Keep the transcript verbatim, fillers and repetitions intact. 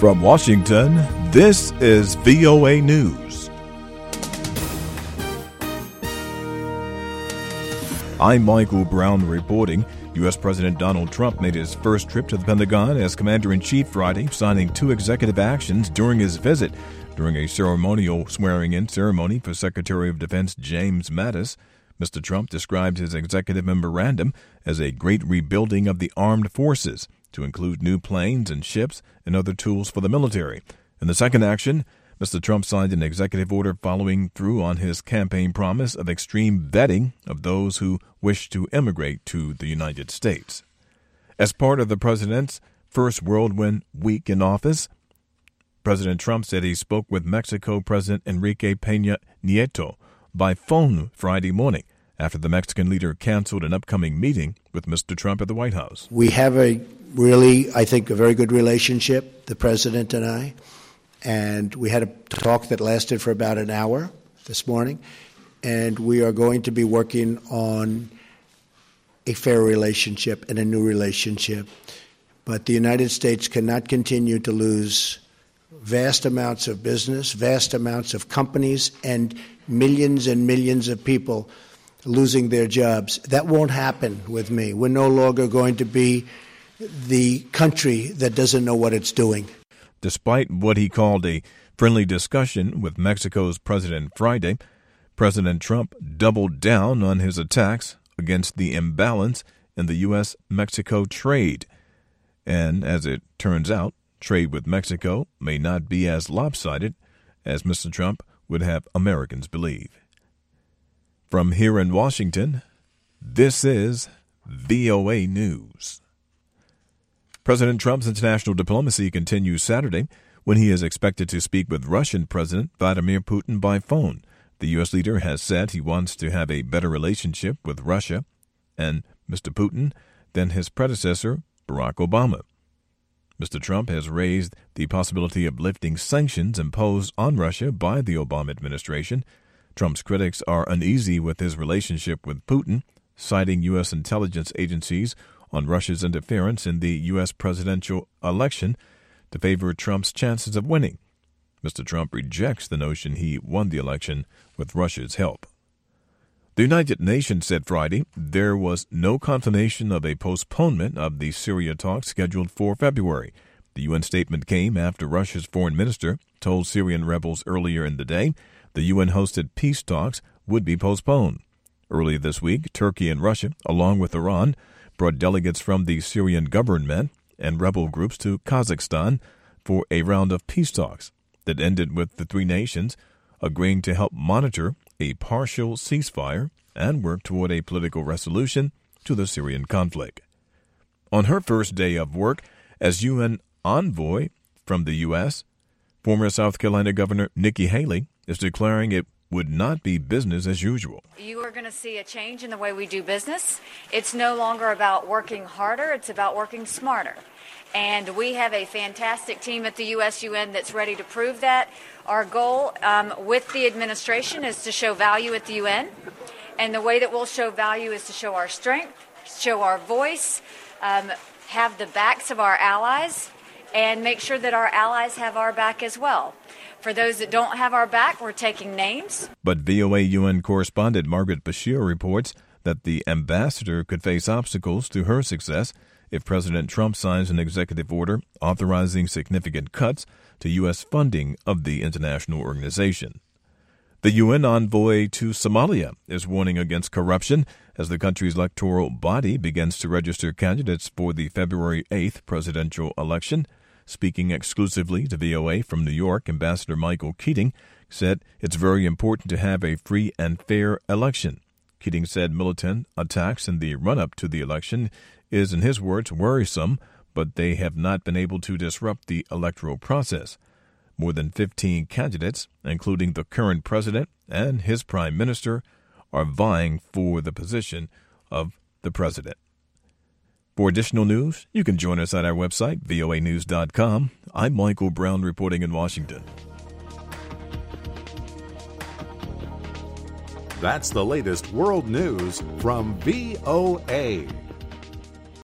From Washington, this is V O A News. I'm Michael Brown reporting. U S. President Donald Trump made his first trip to the Pentagon as Commander-in-Chief Friday, signing two executive actions during his visit. During a ceremonial swearing-in ceremony for Secretary of Defense James Mattis, Mister Trump described his executive memorandum as a great rebuilding of the armed forces, to include new planes and ships and other tools for the military. In the second action, Mister Trump signed an executive order following through on his campaign promise of extreme vetting of those who wish to immigrate to the United States. As part of the president's first whirlwind week in office, President Trump said he spoke with Mexico President Enrique Peña Nieto by phone Friday morning after the Mexican leader canceled an upcoming meeting with Mister Trump at the White House. We have a really, I think, a very good relationship, the president and I, and we had a talk that lasted for about an hour this morning, and we are going to be working on a fair relationship and a new relationship. But the United States cannot continue to lose vast amounts of business, vast amounts of companies, and millions and millions of people losing their jobs. That won't happen with me. We're no longer going to be the country that doesn't know what it's doing. Despite what he called a friendly discussion with Mexico's President Friday, President Trump doubled down on his attacks against the imbalance in the U S Mexico trade. And as it turns out, trade with Mexico may not be as lopsided as Mister Trump would have Americans believe. From here in Washington, this is V O A News. President Trump's international diplomacy continues Saturday when he is expected to speak with Russian President Vladimir Putin by phone. The U S leader has said he wants to have a better relationship with Russia and Mister Putin than his predecessor, Barack Obama. Mister Trump has raised the possibility of lifting sanctions imposed on Russia by the Obama administration. Trump's critics are uneasy with his relationship with Putin, citing U S intelligence agencies on Russia's interference in the U S presidential election to favor Trump's chances of winning. Mister Trump rejects the notion he won the election with Russia's help. The United Nations said Friday there was no confirmation of a postponement of the Syria talks scheduled for February. The U N statement came after Russia's foreign minister told Syrian rebels earlier in the day the U N-hosted peace talks would be postponed. Earlier this week, Turkey and Russia, along with Iran, brought delegates from the Syrian government and rebel groups to Kazakhstan for a round of peace talks that ended with the three nations agreeing to help monitor a partial ceasefire and work toward a political resolution to the Syrian conflict. On her first day of work as U N envoy from the U S, former South Carolina Governor Nikki Haley is declaring it would not be business as usual. You are going to see a change in the way we do business. It's no longer about working harder, it's about working smarter. And we have a fantastic team at the U S U N that's ready to prove that. Our goal um, with the administration is to show value at the U N. And the way that we'll show value is to show our strength, show our voice, um, have the backs of our allies, and make sure that our allies have our back as well. For those that don't have our back, we're taking names. But V O A U N correspondent Margaret Bashir reports that the ambassador could face obstacles to her success if President Trump signs an executive order authorizing significant cuts to U S funding of the international organization. The U N envoy to Somalia is warning against corruption as the country's electoral body begins to register candidates for the February eighth presidential election. Speaking exclusively to V O A from New York, Ambassador Michael Keating said it's very important to have a free and fair election. Keating said militant attacks in the run-up to the election is, in his words, worrisome, but they have not been able to disrupt the electoral process. More than fifteen candidates, including the current president and his prime minister, are vying for the position of the president. For additional news, you can join us at our website, V O A news dot com. I'm Michael Brown reporting in Washington. That's the latest world news from V O A.